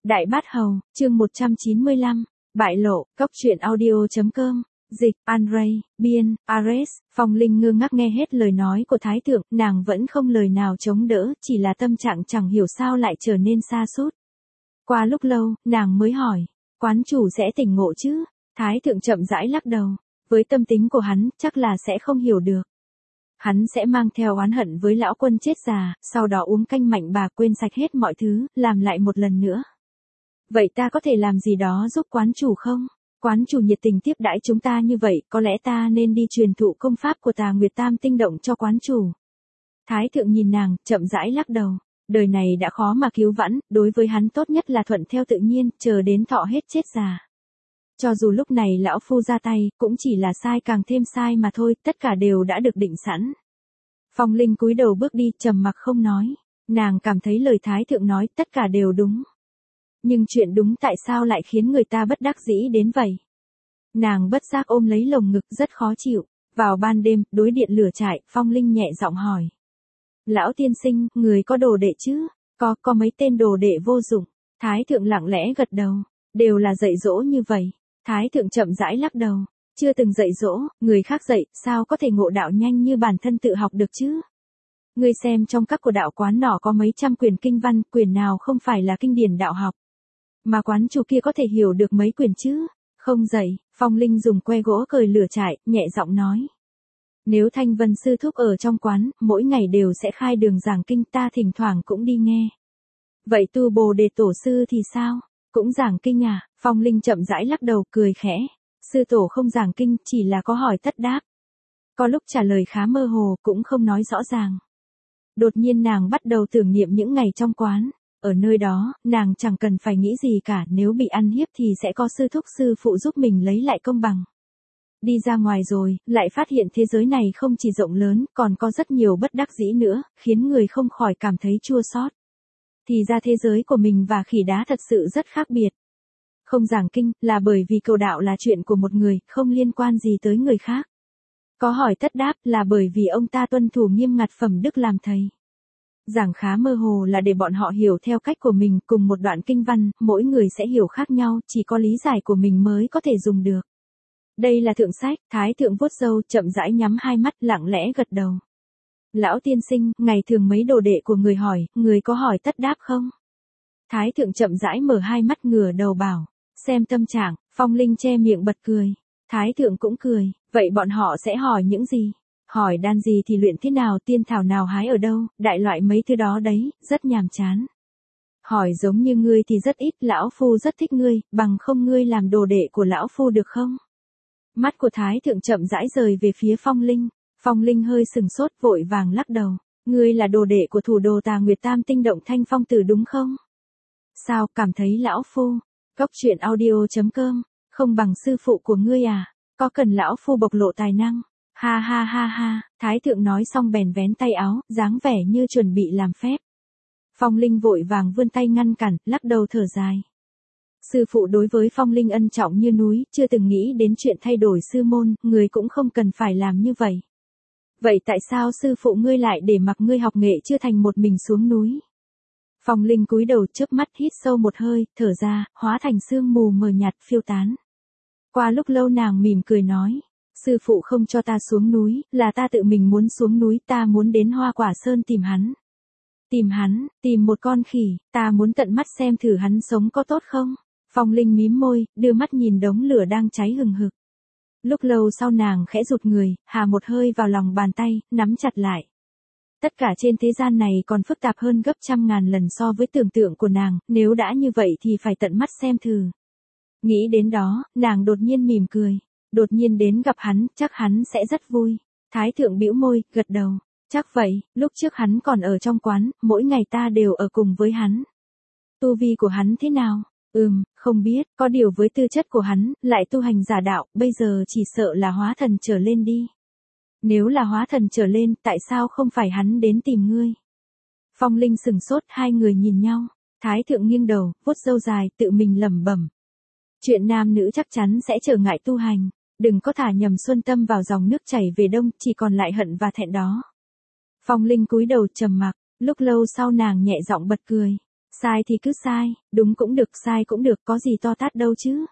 Đại Bát Hầu, chương 195, bại lộ, cốc truyện audio.com, dịch, Andrei, biên, Ares, Phong Linh ngơ ngác nghe hết lời nói của Thái Thượng, nàng vẫn không lời nào chống đỡ, chỉ là tâm trạng chẳng hiểu sao lại trở nên sa sút. Qua lúc lâu, nàng mới hỏi, quán chủ sẽ tỉnh ngộ chứ? Thái Thượng chậm rãi lắc đầu, với tâm tính của hắn, chắc là sẽ không hiểu được. Hắn sẽ mang theo oán hận với lão quân chết già, sau đó uống canh mạnh bà quên sạch hết mọi thứ, làm lại một lần nữa. Vậy ta có thể làm gì đó giúp quán chủ không? Quán chủ nhiệt tình tiếp đãi chúng ta như vậy, có lẽ ta nên đi truyền thụ công pháp của Tà Nguyệt Tam Tinh Động cho quán chủ. Thái Thượng nhìn nàng, chậm rãi lắc đầu. Đời này đã khó mà cứu vãn, đối với hắn tốt nhất là thuận theo tự nhiên, chờ đến thọ hết chết già. Cho dù lúc này lão phu ra tay, cũng chỉ là sai càng thêm sai mà thôi, tất cả đều đã được định sẵn. Phong Linh cúi đầu bước đi, trầm mặc không nói. Nàng cảm thấy lời Thái Thượng nói, tất cả đều đúng. Nhưng chuyện đúng tại sao lại khiến người ta bất đắc dĩ đến vậy? Nàng bất giác ôm lấy lồng ngực rất khó chịu. Vào ban đêm, đối điện lửa trại, Phong Linh nhẹ giọng hỏi. Lão tiên sinh, người có đồ đệ chứ? Có mấy tên đồ đệ vô dụng. Thái Thượng lặng lẽ gật đầu. Đều là dạy dỗ như vậy. Thái Thượng chậm rãi lắc đầu. Chưa từng dạy dỗ, người khác dạy, sao có thể ngộ đạo nhanh như bản thân tự học được chứ? Ngươi xem trong các của đạo quán nọ có mấy trăm quyển kinh văn, quyển nào không phải là kinh điển đạo học. Mà quán chủ kia có thể hiểu được mấy quyển chứ? Không dạy, Phong Linh dùng que gỗ cởi lửa trại, nhẹ giọng nói. Nếu Thanh Vân sư thúc ở trong quán, mỗi ngày đều sẽ khai đường giảng kinh, ta thỉnh thoảng cũng đi nghe. Vậy Tu Bồ Đề tổ sư thì sao? Cũng giảng kinh à? Phong Linh chậm rãi lắc đầu, cười khẽ. Sư tổ không giảng kinh, chỉ là có hỏi tất đáp. Có lúc trả lời khá mơ hồ, cũng không nói rõ ràng. Đột nhiên nàng bắt đầu tưởng niệm những ngày trong quán. Ở nơi đó, nàng chẳng cần phải nghĩ gì cả, nếu bị ăn hiếp thì sẽ có sư thúc sư phụ giúp mình lấy lại công bằng. Đi ra ngoài rồi, lại phát hiện thế giới này không chỉ rộng lớn, còn có rất nhiều bất đắc dĩ nữa, khiến người không khỏi cảm thấy chua xót. Thì ra thế giới của mình và khỉ đá thật sự rất khác biệt. Không giảng kinh, là bởi vì cầu đạo là chuyện của một người, không liên quan gì tới người khác. Có hỏi tất đáp, là bởi vì ông ta tuân thủ nghiêm ngặt phẩm đức làm thầy. Giảng khá mơ hồ là để bọn họ hiểu theo cách của mình, cùng một đoạn kinh văn, mỗi người sẽ hiểu khác nhau, chỉ có lý giải của mình mới có thể dùng được. Đây là thượng sách, Thái Thượng vuốt râu, chậm rãi nhắm hai mắt, lặng lẽ gật đầu. Lão tiên sinh, ngày thường mấy đồ đệ của người hỏi, người có hỏi tất đáp không? Thái Thượng chậm rãi mở hai mắt, ngửa đầu bảo. Xem tâm trạng, Phong Linh che miệng bật cười. Thái Thượng cũng cười, vậy bọn họ sẽ hỏi những gì? Hỏi đan gì thì luyện thế nào, tiên thảo nào hái ở đâu, đại loại mấy thứ đó đấy, rất nhàm chán. Hỏi giống như ngươi thì rất ít, lão phu rất thích ngươi, bằng không ngươi làm đồ đệ của lão phu được không? Mắt của Thái Thượng chậm rãi rời về phía Phong Linh. Phong Linh hơi sừng sốt, vội vàng lắc đầu. Ngươi là đồ đệ của thủ đồ Tà Nguyệt Tam Tinh Động Thanh Phong Tử đúng không? Sao, cảm thấy lão phu? Cốc truyện audio.com, không bằng sư phụ của ngươi à? Có cần lão phu bộc lộ tài năng? Ha ha ha ha, Thái Thượng nói xong bèn vén tay áo, dáng vẻ như chuẩn bị làm phép. Phong Linh vội vàng vươn tay ngăn cản, lắc đầu thở dài. Sư phụ đối với Phong Linh ân trọng như núi, chưa từng nghĩ đến chuyện thay đổi sư môn, người cũng không cần phải làm như vậy. Vậy tại sao sư phụ ngươi lại để mặc ngươi học nghệ chưa thành một mình xuống núi? Phong Linh cúi đầu chớp mắt hít sâu một hơi, thở ra, hóa thành sương mù mờ nhạt phiêu tán. Qua lúc lâu nàng mỉm cười nói. Sư phụ không cho ta xuống núi, là ta tự mình muốn xuống núi, ta muốn đến Hoa Quả Sơn tìm hắn. Tìm hắn, tìm một con khỉ, ta muốn tận mắt xem thử hắn sống có tốt không? Phong Linh mím môi, đưa mắt nhìn đống lửa đang cháy hừng hực. Lúc lâu sau nàng khẽ rụt người, hà một hơi vào lòng bàn tay, nắm chặt lại. Tất cả trên thế gian này còn phức tạp hơn gấp trăm ngàn lần so với tưởng tượng của nàng, nếu đã như vậy thì phải tận mắt xem thử. Nghĩ đến đó, nàng đột nhiên mỉm cười. Đột nhiên đến gặp hắn, chắc hắn sẽ rất vui. Thái Thượng bĩu môi, gật đầu. Chắc vậy, lúc trước hắn còn ở trong quán, mỗi ngày ta đều ở cùng với hắn. Tu vi của hắn thế nào? Không biết, có điều với tư chất của hắn, lại tu hành giả đạo, bây giờ chỉ sợ là hóa thần trở lên đi. Nếu là hóa thần trở lên, tại sao không phải hắn đến tìm ngươi? Phong Linh sừng sốt, hai người nhìn nhau. Thái Thượng nghiêng đầu, vuốt râu dài, tự mình lẩm bẩm. Chuyện nam nữ chắc chắn sẽ trở ngại tu hành. Đừng có thả nhầm xuân tâm vào dòng nước chảy về đông, chỉ còn lại hận và thẹn đó. Phong Linh cúi đầu trầm mặc, lúc lâu sau nàng nhẹ giọng bật cười. Sai thì cứ sai, đúng cũng được sai cũng được có gì to tát đâu chứ.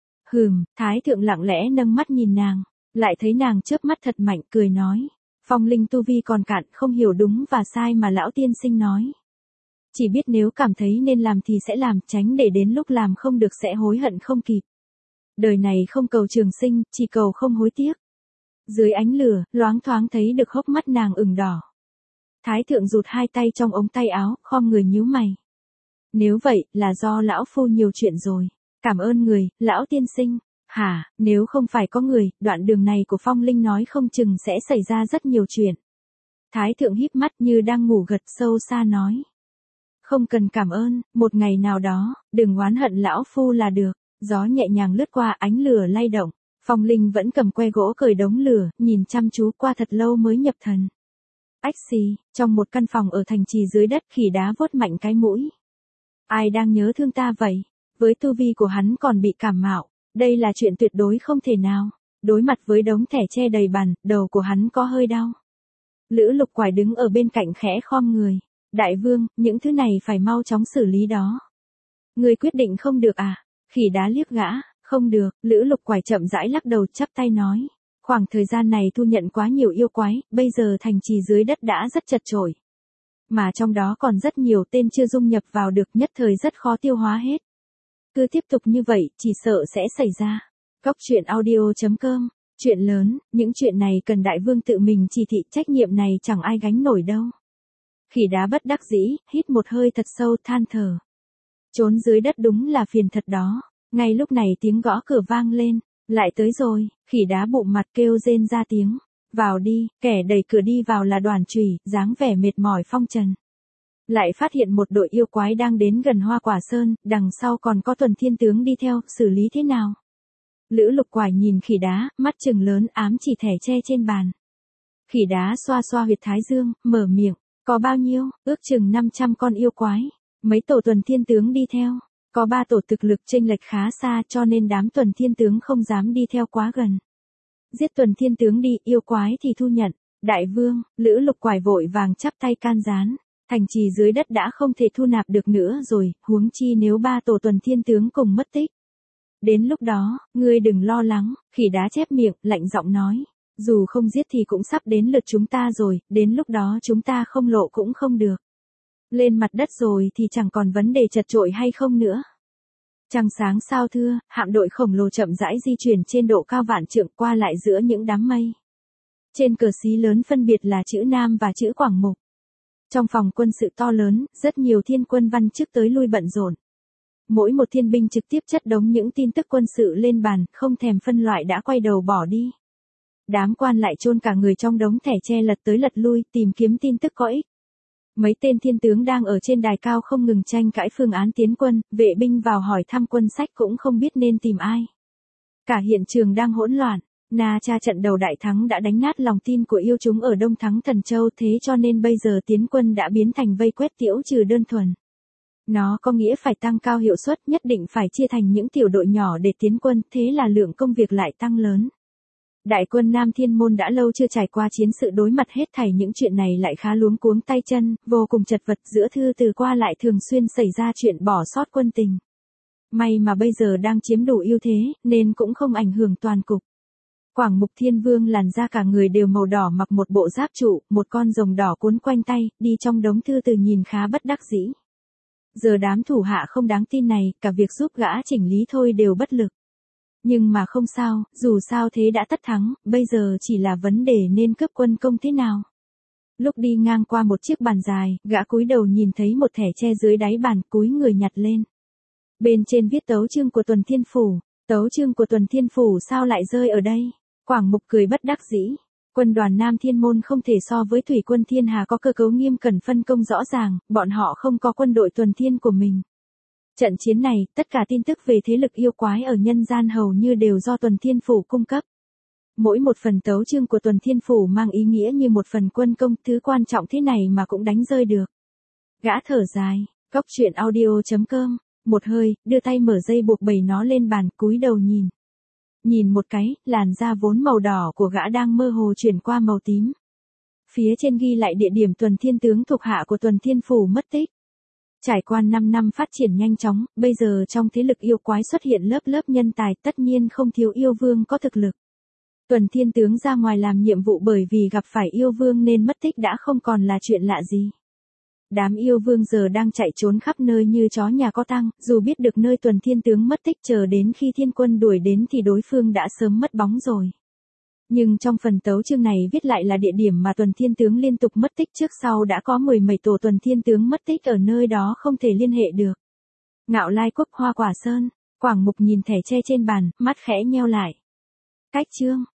Thái thượng lặng lẽ nâng mắt nhìn nàng, lại thấy nàng chớp mắt thật mạnh cười nói. Phong linh tu vi còn cạn không hiểu đúng và sai mà lão tiên sinh nói. Chỉ biết nếu cảm thấy nên làm thì sẽ làm, tránh để đến lúc làm không được sẽ hối hận không kịp. Đời này không cầu trường sinh, chỉ cầu không hối tiếc. Dưới ánh lửa, loáng thoáng thấy được hốc mắt nàng ửng đỏ. Thái thượng rụt hai tay trong ống tay áo, khom người nhíu mày. Nếu vậy, là do lão phu nhiều chuyện rồi. Cảm ơn người, lão tiên sinh. Hả, nếu không phải có người, đoạn đường này của Phong Linh nói không chừng sẽ xảy ra rất nhiều chuyện. Thái thượng híp mắt như đang ngủ gật sâu xa nói. Không cần cảm ơn, một ngày nào đó, đừng oán hận lão phu là được. Gió nhẹ nhàng lướt qua ánh lửa lay động. Phong Linh vẫn cầm que gỗ cởi đống lửa, nhìn chăm chú qua thật lâu mới nhập thần. Ách xì, trong một căn phòng ở thành trì dưới đất khỉ đá vuốt mạnh cái mũi. Ai đang nhớ thương ta vậy? Với tu vi của hắn còn bị cảm mạo, đây là chuyện tuyệt đối không thể nào. Đối mặt với đống thẻ tre đầy bàn, đầu của hắn có hơi đau. Lữ Lục Quải đứng ở bên cạnh khẽ khom người. Đại vương, những thứ này phải mau chóng xử lý đó. Người quyết định không được à? Khỉ đá liếc gã, không được, Lữ Lục Quải chậm rãi lắc đầu chắp tay nói. Khoảng thời gian này thu nhận quá nhiều yêu quái, bây giờ thành trì dưới đất đã rất chật chội. Mà trong đó còn rất nhiều tên chưa dung nhập vào được, nhất thời rất khó tiêu hóa hết. Cứ tiếp tục như vậy, chỉ sợ sẽ xảy ra. Cóc truyện audio.com, chuyện lớn, những chuyện này cần đại vương tự mình chỉ thị, trách nhiệm này chẳng ai gánh nổi đâu. Khỉ đá bất đắc dĩ, hít một hơi thật sâu than thở. Trốn dưới đất đúng là phiền thật đó. Ngay lúc này tiếng gõ cửa vang lên. Lại tới rồi, khỉ đá bụng mặt kêu rên ra tiếng. Vào đi, kẻ đẩy cửa đi vào là Đoàn Chùy, dáng vẻ mệt mỏi phong trần. Lại phát hiện một đội yêu quái đang đến gần Hoa Quả Sơn, đằng sau còn có Tuần Thiên Tướng đi theo, xử lý thế nào? Lữ Lục Quải nhìn khỉ đá, mắt trừng lớn ám chỉ thẻ tre trên bàn. Khỉ đá xoa xoa huyệt thái dương, mở miệng, có bao nhiêu? Ước chừng 500 con yêu quái. Mấy tổ Tuần Thiên Tướng đi theo. Có 3 tổ thực lực chênh lệch khá xa cho nên đám Tuần Thiên Tướng không dám đi theo quá gần. Giết Tuần Thiên Tướng đi, yêu quái thì thu nhận. Đại vương, Lữ Lục Quải vội vàng chắp tay can gián. Thành trì dưới đất đã không thể thu nạp được nữa rồi, huống chi nếu 3 tổ Tuần Thiên Tướng cùng mất tích. Đến lúc đó, ngươi đừng lo lắng, khỉ đá chép miệng, lạnh giọng nói. Dù không giết thì cũng sắp đến lượt chúng ta rồi, đến lúc đó chúng ta không lộ cũng không được. Lên mặt đất rồi thì chẳng còn vấn đề chật chội hay không nữa. Trăng sáng sao thưa, hạm đội khổng lồ chậm rãi di chuyển trên độ cao vạn trượng qua lại giữa những đám mây. Trên cờ xí lớn phân biệt là chữ Nam và chữ Quảng Mục. Trong phòng quân sự to lớn, rất nhiều thiên quân văn chức tới lui bận rộn. Mỗi một thiên binh trực tiếp chất đống những tin tức quân sự lên bàn, không thèm phân loại đã quay đầu bỏ đi. Đám quan lại chôn cả người trong đống thẻ tre lật tới lật lui, tìm kiếm tin tức có ích. Mấy tên thiên tướng đang ở trên đài cao không ngừng tranh cãi phương án tiến quân, vệ binh vào hỏi thăm quân sách cũng không biết nên tìm ai. Cả hiện trường đang hỗn loạn, Na Cha trận đầu đại thắng đã đánh nát lòng tin của yêu chúng ở Đông Thắng Thần Châu, thế cho nên bây giờ tiến quân đã biến thành vây quét tiễu trừ đơn thuần. Nó có nghĩa phải tăng cao hiệu suất, nhất định phải chia thành những tiểu đội nhỏ để tiến quân, thế là lượng công việc lại tăng lớn. Đại quân Nam Thiên Môn đã lâu chưa trải qua chiến sự, đối mặt hết thảy những chuyện này lại khá luống cuống tay chân, vô cùng chật vật, giữa thư từ qua lại thường xuyên xảy ra chuyện bỏ sót quân tình. May mà bây giờ đang chiếm đủ ưu thế, nên cũng không ảnh hưởng toàn cục. Quảng Mục Thiên Vương làn da cả người đều màu đỏ, mặc một bộ giáp trụ, một con rồng đỏ cuốn quanh tay, đi trong đống thư từ nhìn khá bất đắc dĩ. Giờ đám thủ hạ không đáng tin này, cả việc giúp gã chỉnh lý thôi đều bất lực. Nhưng mà không sao, dù sao thế đã tất thắng, bây giờ chỉ là vấn đề nên cướp quân công thế nào. Lúc đi ngang qua một chiếc bàn dài, gã cúi đầu nhìn thấy một thẻ tre dưới đáy bàn, cúi người nhặt lên. Bên trên viết tấu chương của Tuần Thiên Phủ. Tấu chương của Tuần Thiên Phủ sao lại rơi ở đây? Quảng Mục cười bất đắc dĩ. Quân đoàn Nam Thiên Môn không thể so với thủy quân Thiên Hà có cơ cấu nghiêm cẩn phân công rõ ràng, bọn họ không có quân đội tuần thiên của mình. Trận chiến này, tất cả tin tức về thế lực yêu quái ở nhân gian hầu như đều do Tuần Thiên Phủ cung cấp. Mỗi một phần tấu chương của Tuần Thiên Phủ mang ý nghĩa như một phần quân công, thứ quan trọng thế này mà cũng đánh rơi được. Gã thở dài, cóc truyện audio.com, một hơi, đưa tay mở dây buộc bầy nó lên bàn, cúi đầu nhìn. Nhìn một cái, làn da vốn màu đỏ của gã đang mơ hồ chuyển qua màu tím. Phía trên ghi lại địa điểm Tuần Thiên Tướng thuộc hạ của Tuần Thiên Phủ mất tích. Trải qua 5 năm phát triển nhanh chóng, bây giờ trong thế lực yêu quái xuất hiện lớp lớp nhân tài, tất nhiên không thiếu yêu vương có thực lực. Tuần Thiên Tướng ra ngoài làm nhiệm vụ bởi vì gặp phải yêu vương nên mất tích đã không còn là chuyện lạ gì. Đám yêu vương giờ đang chạy trốn khắp nơi như chó nhà có tang, dù biết được nơi Tuần Thiên Tướng mất tích, chờ đến khi thiên quân đuổi đến thì đối phương đã sớm mất bóng rồi. Nhưng trong phần tấu chương này viết lại là địa điểm mà Tuần Thiên Tướng liên tục mất tích, trước sau đã có mười mấy tổ Tuần Thiên Tướng mất tích ở nơi đó không thể liên hệ được. Ngạo Lai Quốc Hoa Quả Sơn, Quảng Mục nhìn thẻ tre trên bàn, mắt khẽ nheo lại. Cách chương